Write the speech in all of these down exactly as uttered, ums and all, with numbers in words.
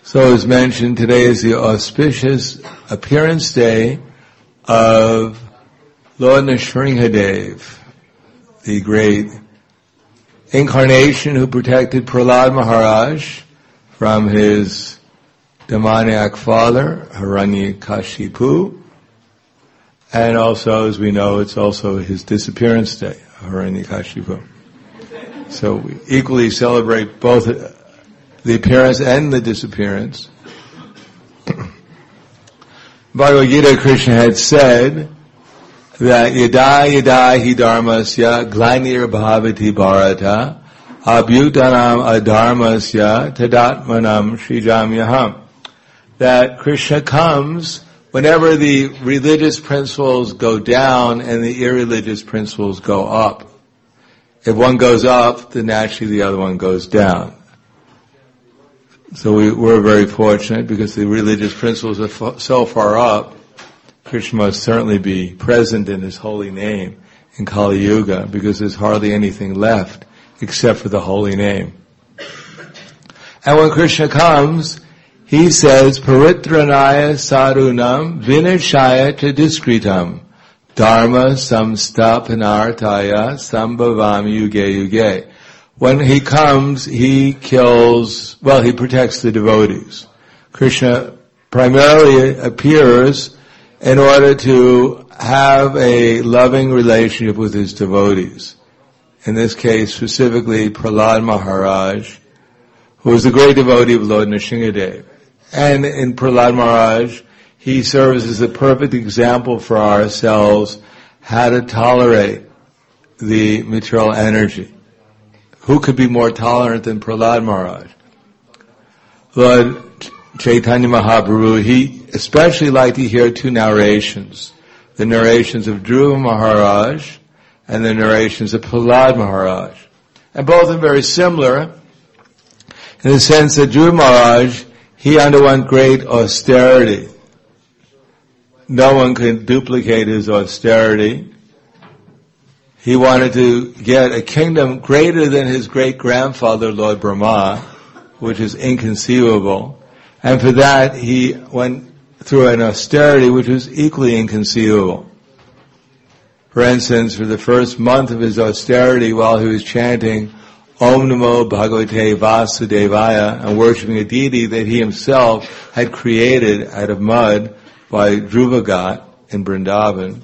So as mentioned, today is the auspicious appearance day of Lord Nrsimhadev, the great incarnation who protected Prahlad Maharaj from his demoniac father, Hiranyakashipu. And also, as we know, it's also his disappearance day, Hiranyakashipu. So we equally celebrate both the appearance and the disappearance. Bhagavad Gita, Krishna had said that yada yada hi dharmasya glanir bhavati bharata abhyutanam adharmasya tadatmanam shrijamyaham. That Krishna comes whenever the religious principles go down and the irreligious principles go up. If one goes up, then naturally the other one goes down. So we, we're very fortunate because the religious principles are f- so far up. Krishna must certainly be present in his holy name in Kali Yuga because there's hardly anything left except for the holy name. And when Krishna comes, he says, Paritranaya sadhunam vinashaya chadiskritam dharma samstapanartaya sambhavam yuge yuge. When he comes, he kills, well, he protects the devotees. Krishna primarily appears in order to have a loving relationship with his devotees. In this case, specifically, Prahlad Maharaj, who was a great devotee of Lord Nrsimhadev. And in Prahlad Maharaj, he serves as a perfect example for ourselves how to tolerate the material energy. Who could be more tolerant than Prahlad Maharaj? Lord Chaitanya Mahaprabhu, he especially liked to hear two narrations. The narrations of Dhruva Maharaj and the narrations of Prahlad Maharaj. And both are very similar in the sense that Dhruva Maharaj, he underwent great austerity. No one could duplicate his austerity. He wanted to get a kingdom greater than his great-grandfather, Lord Brahma, which is inconceivable. And for that, he went through an austerity which was equally inconceivable. For instance, for the first month of his austerity, while he was chanting Om Namo Bhagavate Vasudevaya and worshipping a deity that he himself had created out of mud by Dhruvagat in Vrindavan,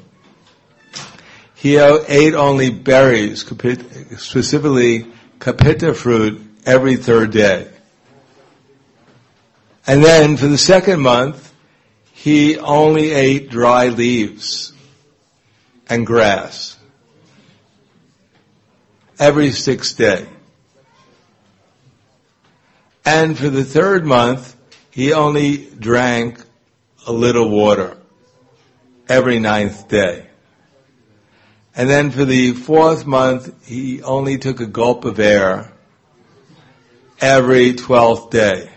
he ate only berries, specifically kapita fruit, every third day. And then for the second month, he only ate dry leaves and grass every sixth day. And for the third month, he only drank a little water every ninth day. And then for the fourth month, he only took a gulp of air every twelfth day.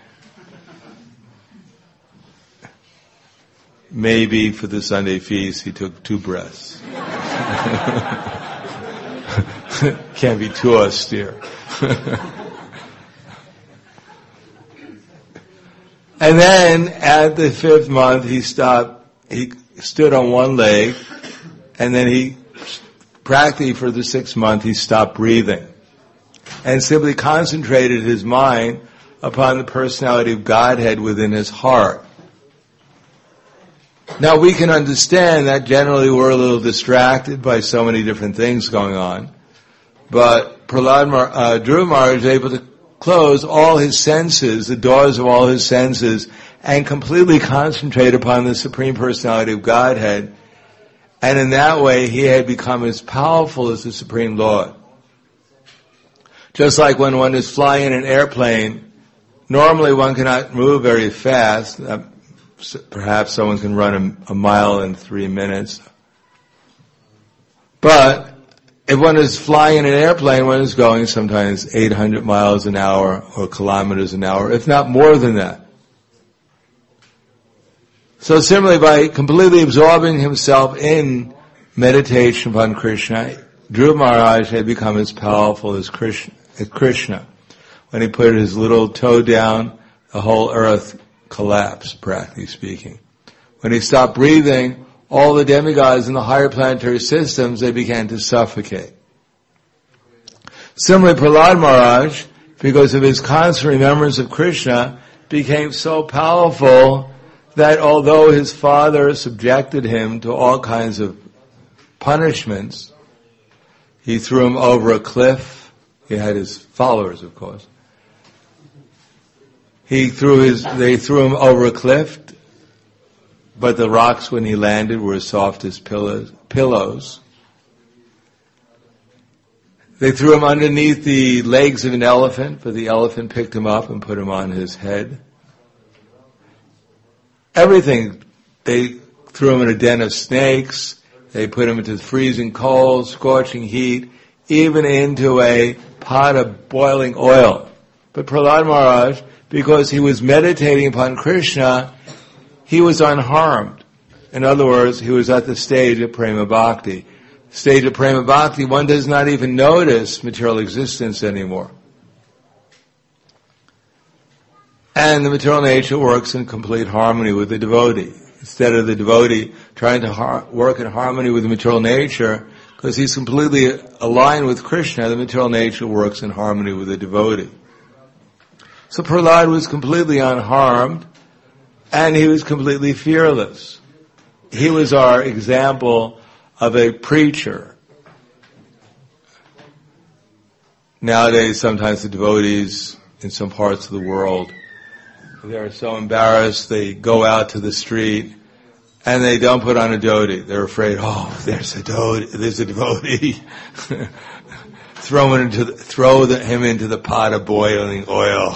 Maybe for the Sunday feast, he took two breaths. Can't be too austere. And then at the fifth month, he stopped, he stood on one leg, and then he practically for the sixth month, he stopped breathing and simply concentrated his mind upon the personality of Godhead within his heart. Now we can understand that generally we're a little distracted by so many different things going on, but Prahlad Mar- uh, Dhruva Maharaj is able to close all his senses, the doors of all his senses, and completely concentrate upon the Supreme Personality of Godhead. And in that way, he had become as powerful as the Supreme Lord. Just like when one is flying in an airplane, normally one cannot move very fast. Uh, perhaps someone can run a, a mile in three minutes. But if one is flying in an airplane, one is going sometimes eight hundred miles an hour or kilometers an hour, if not more than that. So similarly, by completely absorbing himself in meditation upon Krishna, Dhruva Maharaj had become as powerful as Krishna, as Krishna. When he put his little toe down the whole earth collapsed, practically speaking. When he stopped breathing, all the demigods in the higher planetary systems, they began to suffocate. Similarly, Prahlad Maharaj, because of his constant remembrance of Krishna, became so powerful that although his father subjected him to all kinds of punishments, he threw him over a cliff. He had his followers, of course. He threw his, they threw him over a cliff, but the rocks when he landed were as soft as pillows. pillows. They threw him underneath the legs of an elephant, but the elephant picked him up and put him on his head. Everything. They threw him in a den of snakes. They put him into the freezing cold, scorching heat, even into a pot of boiling oil. But Prahlad Maharaj, because he was meditating upon Krishna, he was unharmed. In other words, he was at the stage of Prema Bhakti. Stage of Prema Bhakti, one does not even notice material existence anymore. And the material nature works in complete harmony with the devotee. Instead of the devotee trying to har- work in harmony with the material nature, because he's completely aligned with Krishna, the material nature works in harmony with the devotee. So Prahlad was completely unharmed, and he was completely fearless. He was our example of a preacher. Nowadays, sometimes the devotees in some parts of the world, they're so embarrassed, they go out to the street and they don't put on a dhoti. They're afraid, oh, there's a devotee, there's a devotee. throw him into the, throw the, him into the pot of boiling oil.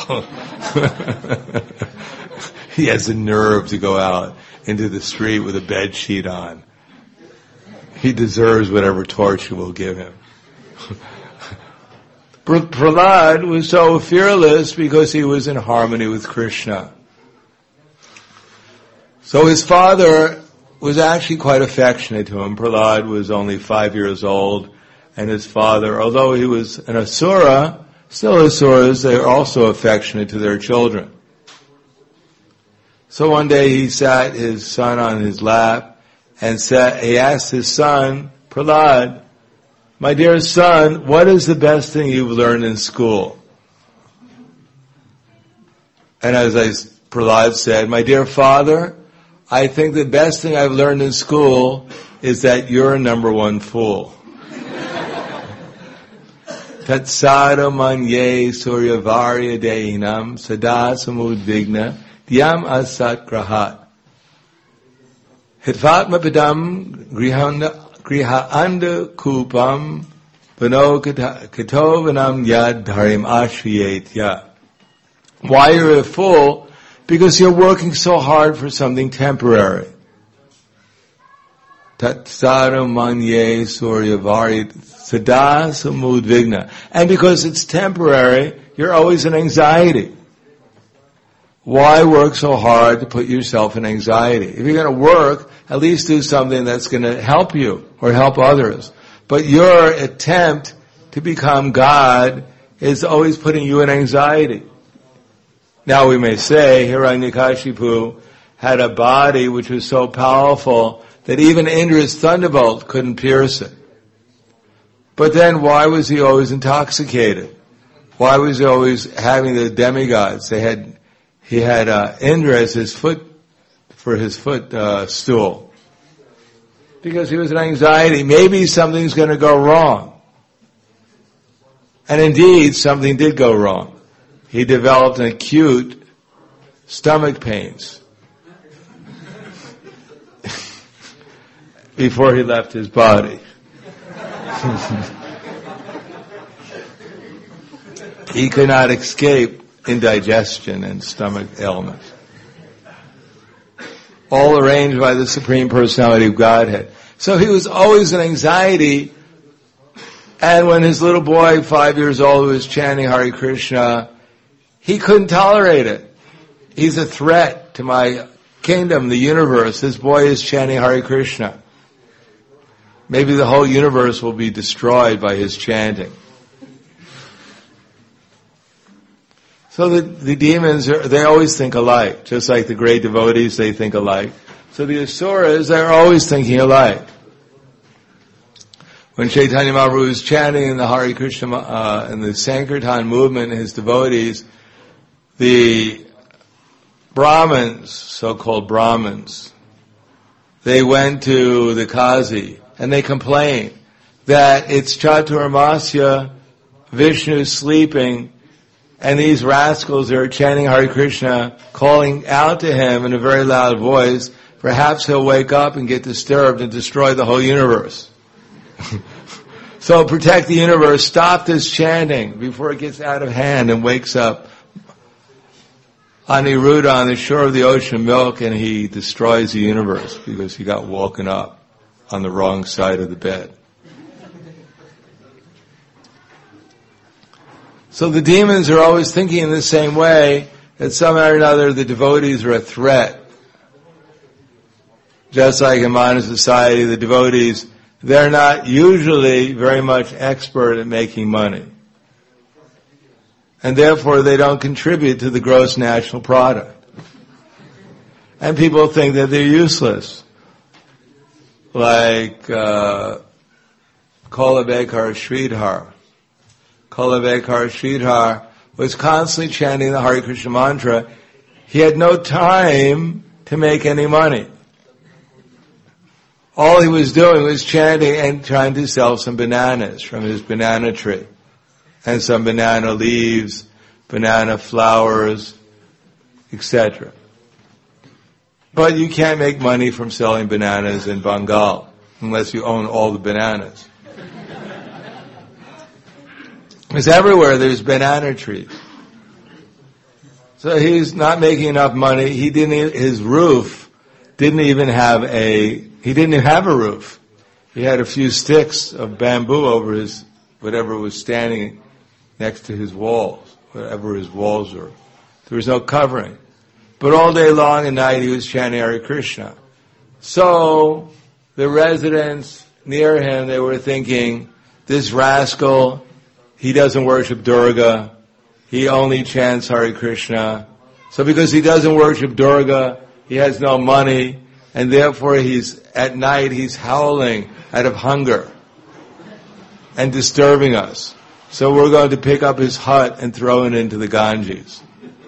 He has the nerve to go out into the street with a bed sheet on. He deserves whatever torture we'll give him. Prahlad was so fearless because he was in harmony with Krishna. So his father was actually quite affectionate to him. Prahlad was only five years old, and his father, although he was an asura, still asuras, they are also affectionate to their children. So one day he sat his son on his lap, and said, he asked his son, Prahlad, my dear son, what is the best thing you've learned in school? And as I, Prahlad said, my dear father, I think the best thing I've learned in school is that you're a number one fool. Tatsara manye suryavarya deinam sada samudvigna dhyam asat grahat. Hitvatma padam griha anda kupam vano katovanam yad dharim ashriyetya. Why you're a fool? Because you're working so hard for something temporary. Tatsara manye suryavari sada samudvigna. And because it's temporary, you're always in anxiety. Why work so hard to put yourself in anxiety? If you're going to work, at least do something that's going to help you or help others. But your attempt to become God is always putting you in anxiety. Now we may say Hiranyakashipu had a body which was so powerful that even Indra's thunderbolt couldn't pierce it. But then why was he always intoxicated? Why was he always having the demigods? They had He had uh, Indra as his foot, for his foot uh, stool. Because he was in anxiety. Maybe something's going to go wrong. And indeed, something did go wrong. He developed an acute stomach pains before he left his body. He could not escape indigestion and stomach ailments. All arranged by the Supreme Personality of Godhead. So he was always in anxiety, and when his little boy, five years old, was chanting Hare Krishna, he couldn't tolerate it. He's a threat to my kingdom, the universe. This boy is chanting Hare Krishna. Maybe the whole universe will be destroyed by his chanting. So the, the demons, are, they always think alike. Just like the great devotees, they think alike. So the asuras, they're always thinking alike. When Chaitanya Mahaprabhu was chanting in the Hare Krishna, uh, in the Sankirtan movement, his devotees, the Brahmins, so-called Brahmins, they went to the Kazi and they complained that it's Chaturmasya, Vishnu's sleeping, and these rascals are chanting Hare Krishna, calling out to him in a very loud voice. Perhaps he'll wake up and get disturbed and destroy the whole universe. So protect the universe, stop this chanting before it gets out of hand and wakes up Aniruddha on the shore of the ocean milk, and he destroys the universe because he got woken up on the wrong side of the bed. So the demons are always thinking in the same way, that somehow or another the devotees are a threat. Just like in modern society, the devotees, they're not usually very much expert at making money. And therefore they don't contribute to the gross national product. And people think that they're useless. Like, uh, Kolabekar Sridhar. Kolabekar Sridhar was constantly chanting the Hare Krishna mantra. He had no time to make any money. All he was doing was chanting and trying to sell some bananas from his banana tree. And some banana leaves, banana flowers, et cetera. But you can't make money from selling bananas in Bengal unless you own all the bananas. Because everywhere there's banana trees. So he's not making enough money. He didn't, his roof didn't even have a, he didn't even have a roof. He had a few sticks of bamboo over his, whatever was standing next to his walls, whatever his walls were. There was no covering. But all day long and night he was chanting Hare Krishna. So the residents near him, they were thinking, this rascal, he doesn't worship Durga. He only chants Hare Krishna. So because he doesn't worship Durga, he has no money, and therefore he's, at night he's howling out of hunger and disturbing us. So we're going to pick up his hut and throw it into the Ganges.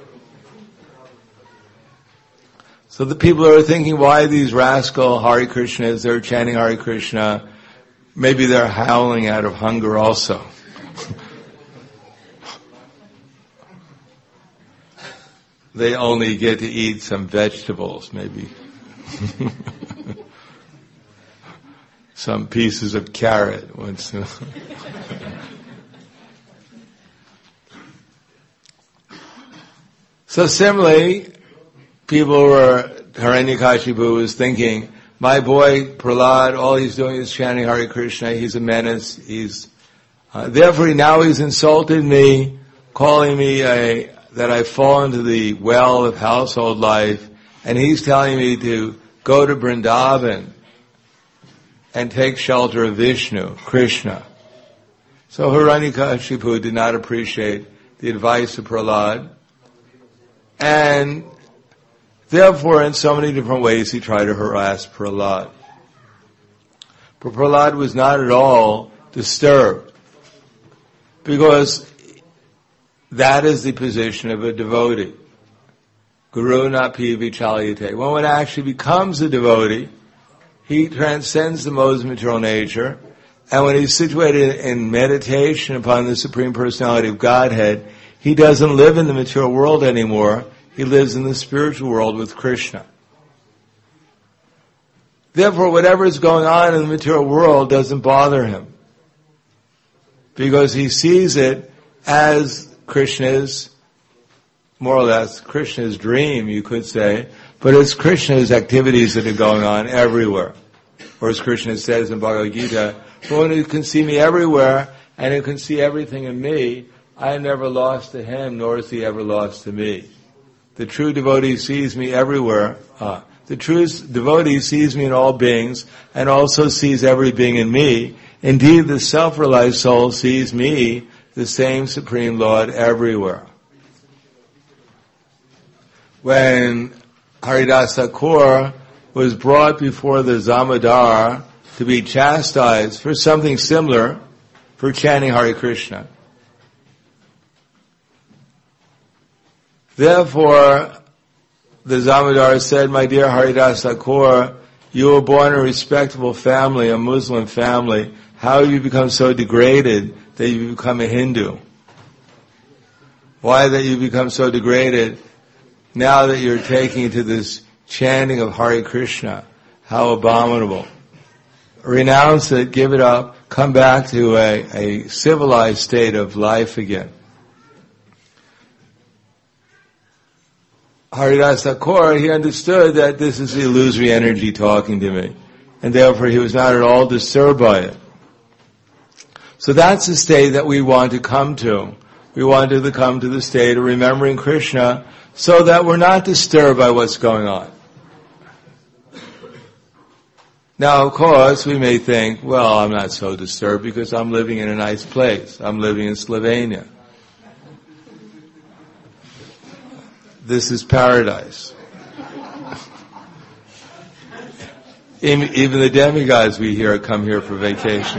So the people are thinking, why these rascal Hare Krishnas, they're chanting Hare Krishna, maybe they're howling out of hunger also. They only get to eat some vegetables, maybe. Some pieces of carrot once in a So similarly, people were, Hiranyakashipu was thinking, my boy Prahlad, all he's doing is chanting Hare Krishna, he's a menace, he's, uh, therefore now he's insulted me, calling me a, that I fall into the well of household life, and he's telling me to go to Vrindavan and take shelter of Vishnu, Krishna. So Hiranyakashipu did not appreciate the advice of Prahlad, and therefore in so many different ways he tried to harass Prahlad. But Prahlad was not at all disturbed, because that is the position of a devotee. Guru na pi vichalyate. When one actually becomes a devotee, he transcends the modes of material nature, and when he's situated in meditation upon the Supreme Personality of Godhead, he doesn't live in the material world anymore. He lives in the spiritual world with Krishna. Therefore, whatever is going on in the material world doesn't bother him, because he sees it as Krishna's, more or less, Krishna's dream, you could say, but it's Krishna's activities that are going on everywhere. Or as Krishna says in Bhagavad Gita, for one who can see me everywhere, and who can see everything in me, I am never lost to him, nor is he ever lost to me. The true devotee sees me everywhere. Uh, the true devotee sees me in all beings, and also sees every being in me. Indeed, the self-realized soul sees me, the same Supreme Lord, everywhere. when Haridas Thakur was brought before the Zamadar to be chastised for something similar, for chanting Hare Krishna. Therefore, the Zamadar said, "My dear Haridas Thakur, you were born in a respectable family, a Muslim family. How have you become so degraded that you become a Hindu? Why that you become so degraded now that you're taking to this chanting of Hare Krishna? How abominable. Renounce it, give it up, come back to a, a civilized state of life again." Haridas Thakur, he understood that this is illusory energy talking to me, and therefore he was not at all disturbed by it. So that's the state that we want to come to. We want to come to the state of remembering Krishna so that we're not disturbed by what's going on. Now, of course, we may think, well, I'm not so disturbed because I'm living in a nice place. I'm living in Slovenia. This is paradise. Even the demigods we hear come here for vacation.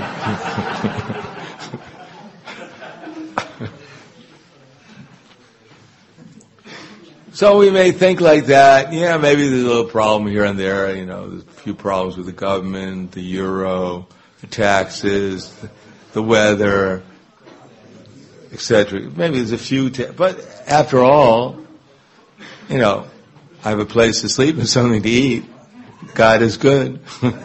So we may think like that. Yeah, maybe there's a little problem here and there. You know, there's a few problems with the government, the euro, the taxes, the weather, et cetera. Maybe there's a few, ta- but after all, you know, I have a place to sleep and something to eat. God is good.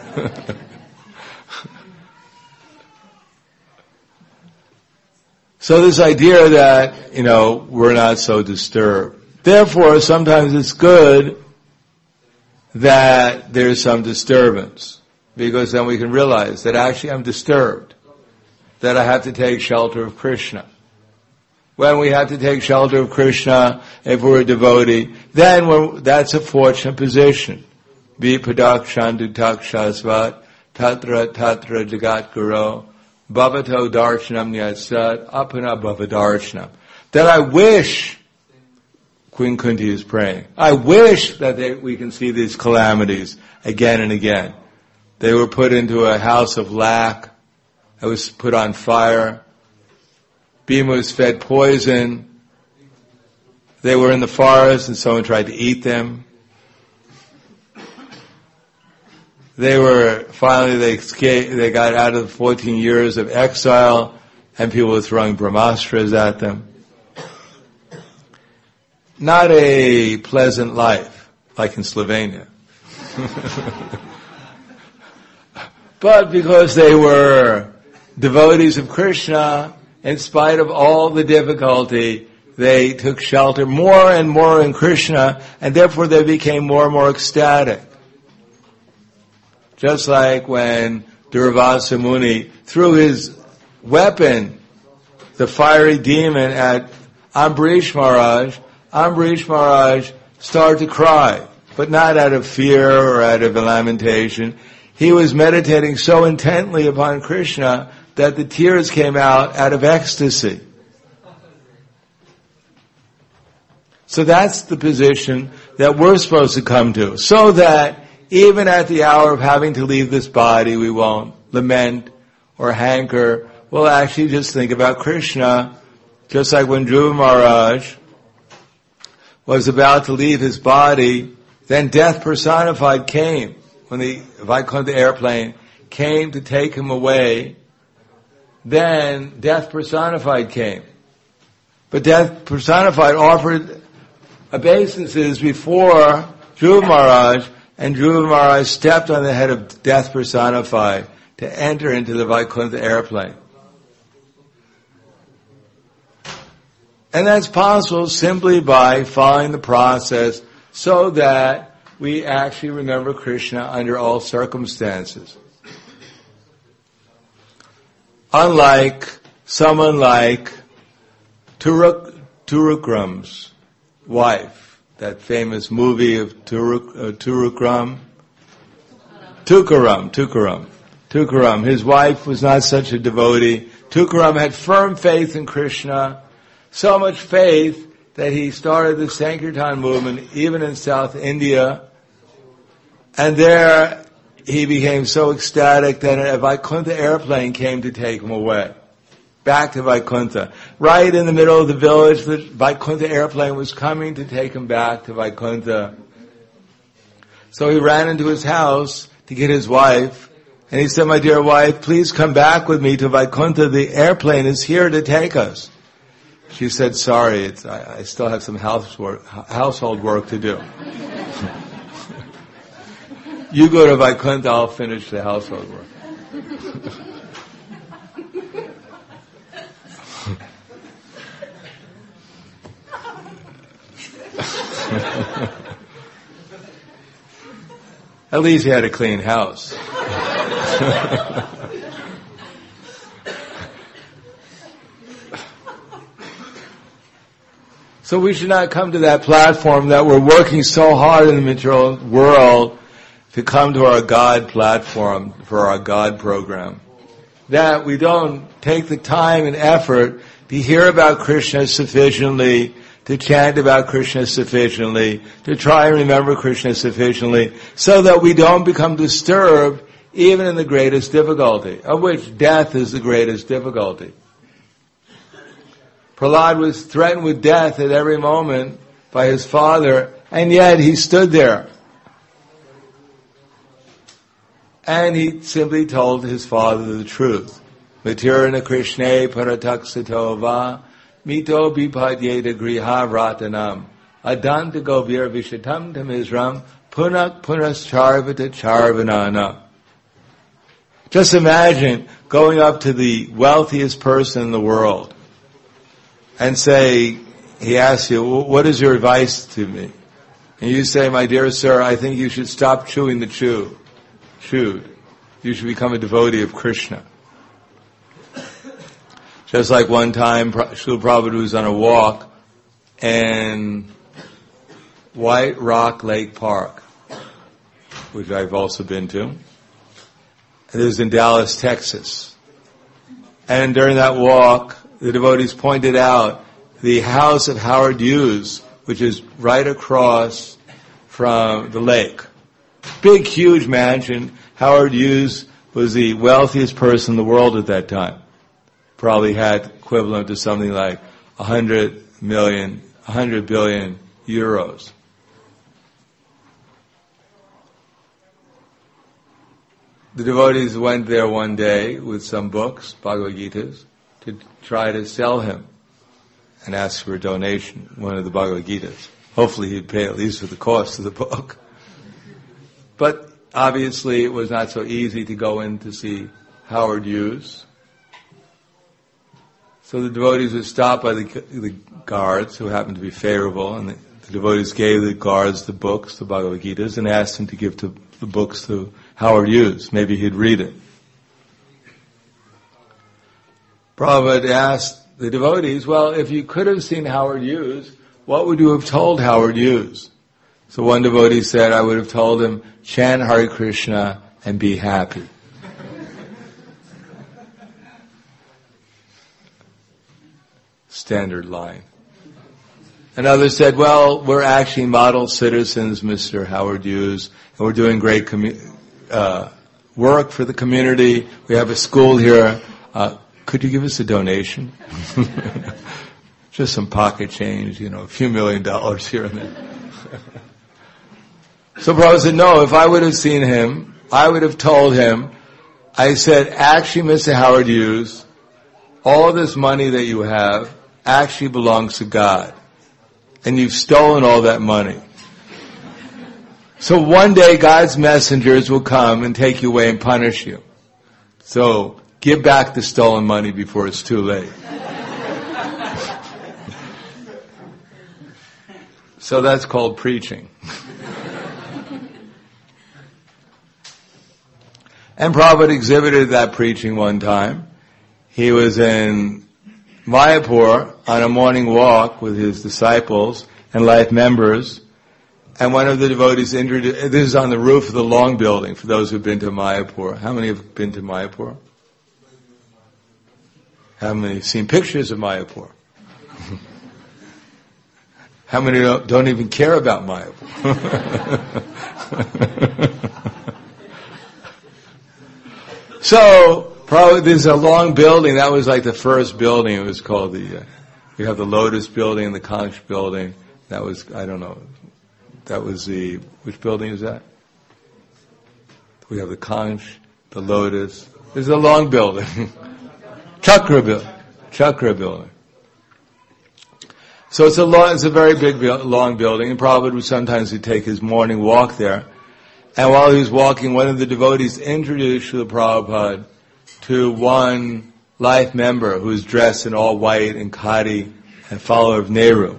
So this idea that, you know, we're not so disturbed. Therefore, sometimes it's good that there's some disturbance, because then we can realize that actually I'm disturbed, that I have to take shelter of Krishna. When we have to take shelter of Krishna, if we're a devotee, then we're, that's a fortunate position. Vipadak Shantu Takshasvat Tatra Tatra Jagat Guru Bhavato Darshanam Nyatsat Apana Bhavadarshana. That I wish, Queen Kunti is praying, I wish that they, we can see these calamities again and again. They were put into a house of lack. It was put on fire. Bhima was fed poison. They were in the forest and someone tried to eat them. They were, finally they escaped, they got out of fourteen years of exile and people were throwing brahmastras at them. Not a pleasant life, like in Slovenia. But because they were devotees of Krishna, in spite of all the difficulty, they took shelter more and more in Krishna, and therefore they became more and more ecstatic. Just like when Durvasa Muni threw his weapon, the fiery demon, at Ambarish Maharaj, Ambarish Maharaj started to cry, but not out of fear or out of lamentation. He was meditating so intently upon Krishna that the tears came out out of ecstasy. So that's the position that we're supposed to come to, so that even at the hour of having to leave this body, we won't lament or hanker. We'll actually just think about Krishna, just like when Dhruva Maharaj was about to leave his body, then death personified came. When the Vaikuntha airplane came to take him away, then death personified came. But death personified offered obeisances before Dhruva Maharaj, and Dhruva Maharaj stepped on the head of death personified to enter into the Vaikuntha airplane. And that's possible simply by following the process so that we actually remember Krishna under all circumstances. Unlike someone like Turuk, Turukram's wife, that famous movie of Turuk, uh, Turukram, Tukaram, Tukaram, Tukaram. His wife was not such a devotee. Tukaram had firm faith in Krishna, so much faith that he started the Sankirtan movement even in South India. And there he became so ecstatic that a Vaikuntha airplane came to take him away. Back to Vaikuntha. Right in the middle of the village, the Vaikuntha airplane was coming to take him back to Vaikuntha. So he ran into his house to get his wife, and he said, "My dear wife, please come back with me to Vaikuntha. The airplane is here to take us." She said, "Sorry, it's, I, I still have some house work, household work to do." You go to Vaikuntha, I'll finish the household work. At least he had a clean house. So we should not come to that platform that we're working so hard in the material world to come to our God platform for our God program. That we don't take the time and effort to hear about Krishna sufficiently, to chant about Krishna sufficiently, to try and remember Krishna sufficiently, so that we don't become disturbed even in the greatest difficulty, of which death is the greatest difficulty. Prahlad was threatened with death at every moment by his father, and yet he stood there. And he simply told his father the truth. Matirana Krishna parataksatova mito bipadyeda griha ratanam adanta govir vishatam tamizram punak punas charvata charvanana. Just imagine going up to the wealthiest person in the world and say, he asks you, "What is your advice to me?" And you say, "My dear sir, I think you should stop chewing the chew. Chewed. You should become a devotee of Krishna." Just like one time, Srila Prabhupada was on a walk in White Rock Lake Park, which I've also been to. And it was in Dallas, Texas. And during that walk, the devotees pointed out the house of Howard Hughes, which is right across from the lake. Big, huge mansion. Howard Hughes was the wealthiest person in the world at that time. Probably had equivalent to something like a hundred million, a hundred billion euros. The devotees went there one day with some books, Bhagavad Gitas, to try to sell him and ask for a donation, one of the Bhagavad Gitas. Hopefully he'd pay at least for the cost of the book. But obviously it was not so easy to go in to see Howard Hughes. So the devotees were stopped by the, the guards, who happened to be favorable, and the, the devotees gave the guards the books, the Bhagavad Gitas, and asked him to give to, the books to Howard Hughes. Maybe he'd read it. Prabhupada asked the devotees, "Well, if you could have seen Howard Hughes, what would you have told Howard Hughes?" So one devotee said, "I would have told him, chant Hare Krishna and be happy." Standard line. Another said, "Well, we're actually model citizens, Mister Howard Hughes, and we're doing great commu- uh, work for the community. We have a school here. Uh, could you give us a donation?" Just some pocket change, you know, a few million dollars here and there. So Prabhupada said, "No, if I would have seen him, I would have told him," I said, "Actually, Mister Howard Hughes, all this money that you have actually belongs to God. And you've stolen all that money. So one day God's messengers will come and take you away and punish you. So give back the stolen money before it's too late." So that's called preaching. And Prabhupada exhibited that preaching one time. He was in Mayapur on a morning walk with his disciples and life members, and one of the devotees introduced, this is on the roof of the Long Building, for those who've been to Mayapur. How many have been to Mayapur? How many have seen pictures of Mayapur? How many don't, don't even care about Mayapur? So, probably there's a long building. That was like the first building. It was called the, uh, we have the Lotus building and the Kanch building. That was, I don't know, that was the, which building is that? We have the Kanch, the Lotus. There's a long building. Chakra building. Chakra building. So it's a long, it's a very big, long building, and Prabhupada would sometimes he'd take his morning walk there. And while he was walking, one of the devotees introduced Srila Prabhupada to one life member who was dressed in all white and khadi and follower of Nehru.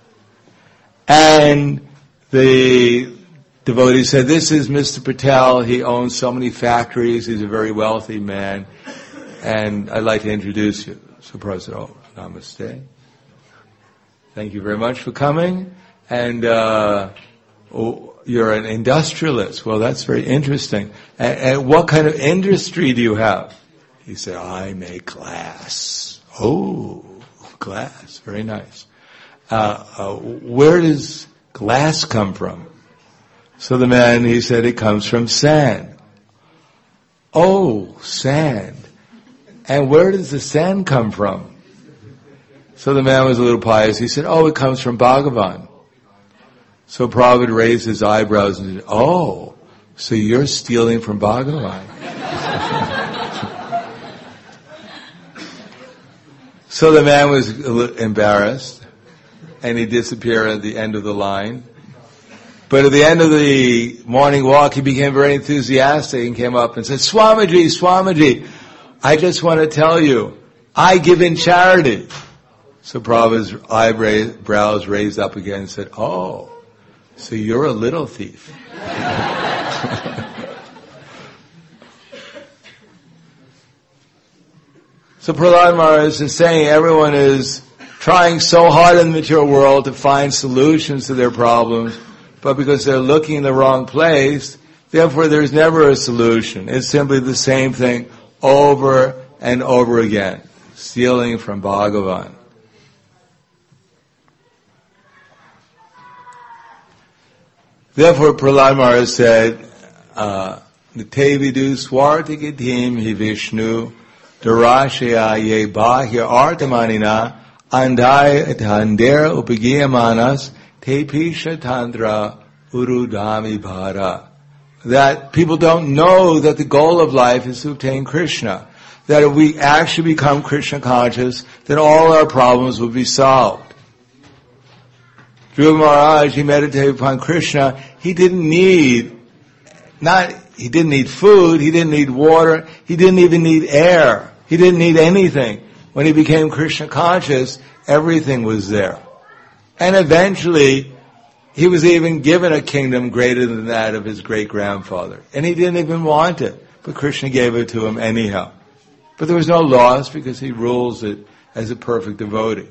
And the devotee said, "This is Mister Patel. He owns so many factories. He's a very wealthy man. And I'd like to introduce you." So Prabhupada said, "Oh, namaste. Thank you very much for coming. And uh, oh, you're an industrialist. Well, that's very interesting. And, and what kind of industry do you have?" He said, "I make glass." "Oh, glass. Very nice. Uh, uh, where does glass come from?" So the man, he said, "It comes from sand." "Oh, sand. And where does the sand come from?" So the man was a little pious. He said, "Oh, it comes from Bhagavan." So Prabhupada raised his eyebrows and said, "Oh, so you're stealing from Bhagavan." So the man was a little embarrassed, and he disappeared at the end of the line. But at the end of the morning walk, he became very enthusiastic and came up and said, "Swamiji, Swamiji, I just want to tell you, I give in charity." So Prabhupada's eyebrows raised up again and said, "Oh, so you're a little thief." So Prahlad Maharaj is saying everyone is trying so hard in the material world to find solutions to their problems, but because they're looking in the wrong place, therefore there's never a solution. It's simply the same thing over and over again, stealing from Bhagavan. Therefore, Prahlad Maharaj said, "Nite vidu swartikitim hi Vishnu darashaya ye bahya artamanina andai tander upagiyamanas te pisha tandra urudami bhara." That people don't know that the goal of life is to obtain Krishna. That if we actually become Krishna conscious, then all our problems will be solved. Dhruva Maharaj, he meditated upon Krishna. He didn't need, not, he didn't need food, he didn't need water, he didn't even need air. He didn't need anything. When he became Krishna conscious, everything was there. And eventually, he was even given a kingdom greater than that of his great-grandfather. And he didn't even want it, but Krishna gave it to him anyhow. But there was no loss because he rules it as a perfect devotee.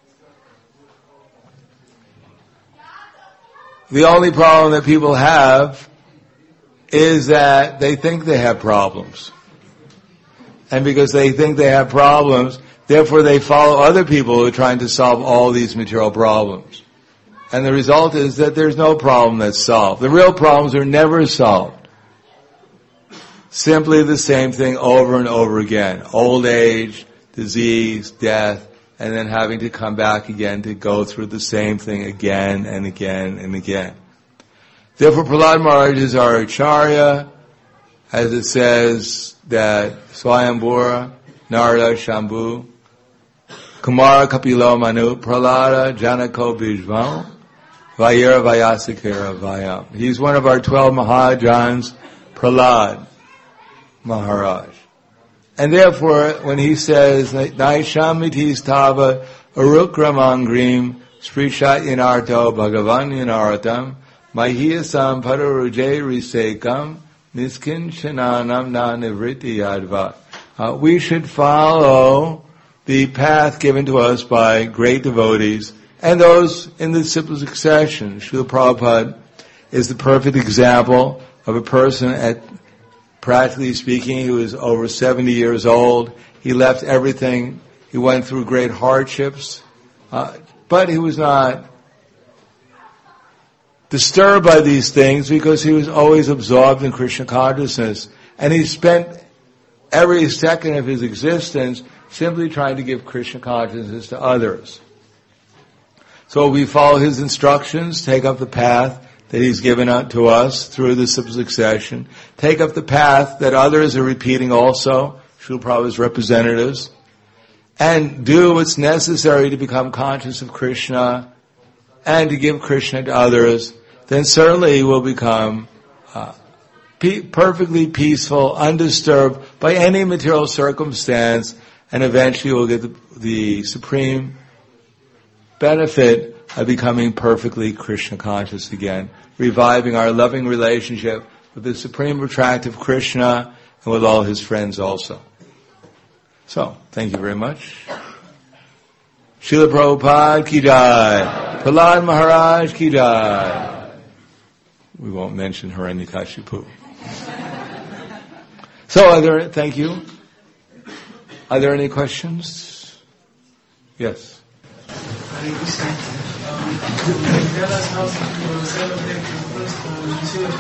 The only problem that people have is that they think they have problems. And because they think they have problems, therefore they follow other people who are trying to solve all these material problems. And the result is that there's no problem that's solved. The real problems are never solved. Simply the same thing over and over again. Old age, disease, death, and then having to come back again to go through the same thing again and again and again. Therefore, Prahlad Maharaj is our Acharya, as it says that Swayambhura, Narada, Shambhu, Kumara, Kapilo, Manu, Prahlada, Janako, Bhishma, Vayera, Vyasadhara, Vayam. He's one of our twelve Mahajans, Prahlad Maharaj. And therefore, when he says, Naishamitis tava arukramangrim sprishat yanarto bhagavan yanaratam mahiyasam pararuje risekam niskinchananam na nivriti yadva. Uh, we should follow the path given to us by great devotees and those in the simple succession. Srila Prabhupada is the perfect example of a person at practically speaking, he was over seventy years old. He left everything. He went through great hardships. Uh, but he was not disturbed by these things because he was always absorbed in Krishna consciousness. And he spent every second of his existence simply trying to give Krishna consciousness to others. So we follow his instructions, take up the path that he's given out to us through the succession, take up the path that others are repeating also, Srila Prabhupada's representatives, and do what's necessary to become conscious of Krishna and to give Krishna to others, then certainly we'll become uh, pe- perfectly peaceful, undisturbed by any material circumstance, and eventually we'll get the, the supreme benefit of becoming perfectly Krishna conscious again, reviving our loving relationship with the supreme attractive Krishna and with all his friends also. So, thank you very much. Srila Prabhupada ki jai. Prahlad Maharaj ki jai. We won't mention Hiranyakashipu. So, are there, thank you. Are there any questions? Yes. Hare Krishna. Um, can you tell us how to celebrate the first uh, Shiva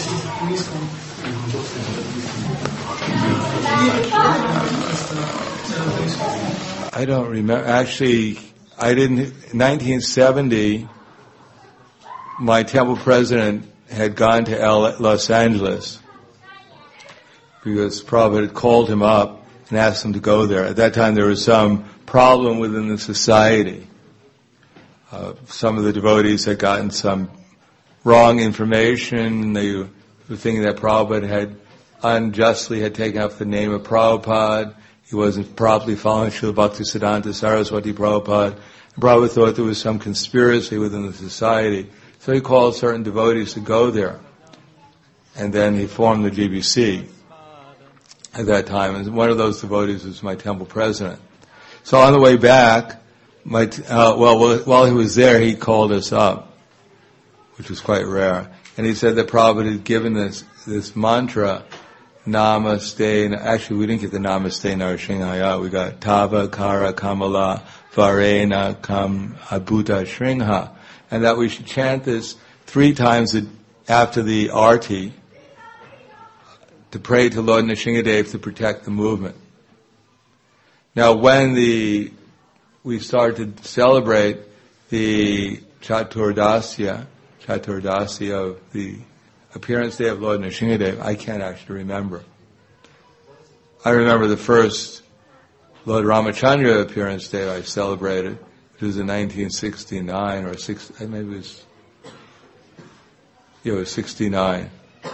Shakti I don't remember. Actually, I didn't. In nineteen seventy, my temple president had gone to L- Los Angeles because Prabhupada had called him up and asked him to go there. At that time, there was some problem within the society. Uh, some of the devotees had gotten some wrong information. They were thinking that Prabhupada had unjustly had taken up the name of Prabhupada. He wasn't properly following Srila Bhaktisiddhanta Saraswati Prabhupada. And Prabhupada thought there was some conspiracy within the society. So he called certain devotees to go there. And then he formed the G B C at that time. And one of those devotees was my temple president. So on the way back, my t- uh, well, while he was there, he called us up, which was quite rare. And he said that Prabhupada had given this, this mantra, Namaste. Actually, we didn't get the Namaste Narsinghaya. We got Tava Kara Kamala Varena Kam Abhuta Shringha. And that we should chant this three times after the arti to pray to Lord Nrsingadev to protect the movement. Now, when the we started to celebrate the Chaturdasya, Chaturdasya of the appearance day of Lord Nrsingadev, I can't actually remember. I remember the first Lord Ramachandra appearance day I celebrated, which was in nineteen sixty-nine or six, maybe it was, yeah, it was sixty-nine.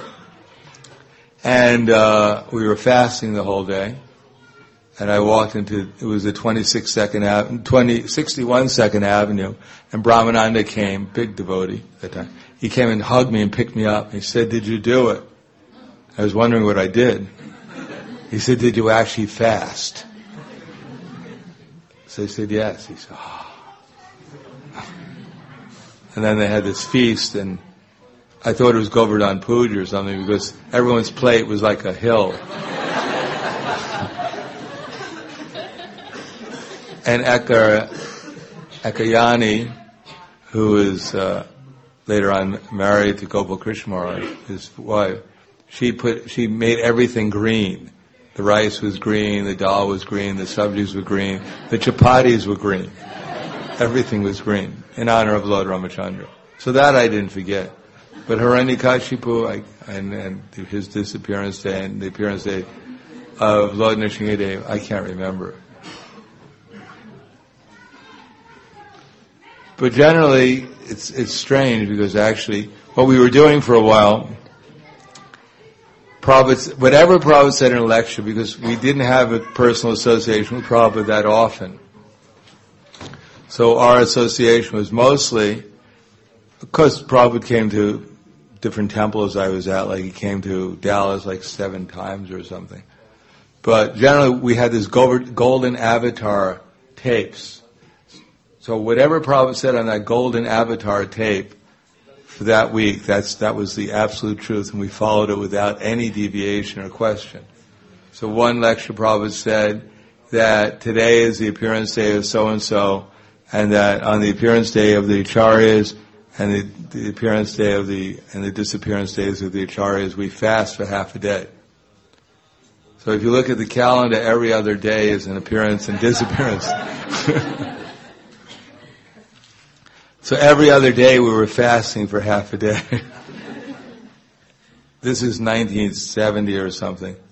And uh, we were fasting the whole day. And I walked into, it was the twenty-six second Avenue, twenty, sixty-one second Avenue, and Brahmananda came, big devotee at that time. He came and hugged me and picked me up. He said, "Did you do it?" I was wondering what I did. He said, "Did you actually fast?" So I said, "Yes." He said, "Oh." And then they had this feast, and I thought it was Govardhan Puja or something because everyone's plate was like a hill. And Eka, Ekayani, who is uh, later on married to Gopal Krishna Maharaj, his wife, she put she made everything green. The rice was green, the dal was green, the sabjis were green, the chapatis were green. Everything was green in honor of Lord Ramachandra. So that I didn't forget. But Hiranyakashipu I, and, and his disappearance day and the appearance day of Lord Nrsingadev, I can't remember. But generally, it's it's strange because actually, what we were doing for a while, Prabhupada, whatever Prabhupada said in a lecture, because we didn't have a personal association with Prabhupada that often. So our association was mostly, because Prabhupada came to different temples I was at, like he came to Dallas like seven times or something. But generally, we had this golden avatar tapes. So whatever Prabhupada said on that golden avatar tape for that week, that's that was the absolute truth, and we followed it without any deviation or question. So one lecture Prabhupada said that today is the appearance day of so-and-so, and that on the appearance day of the Acharyas, and the, the appearance day of the and the disappearance days of the acharyas, we fast for half a day. So if you look at the calendar, every other day is an appearance and disappearance. So every other day we were fasting for half a day. This is nineteen seventy or something.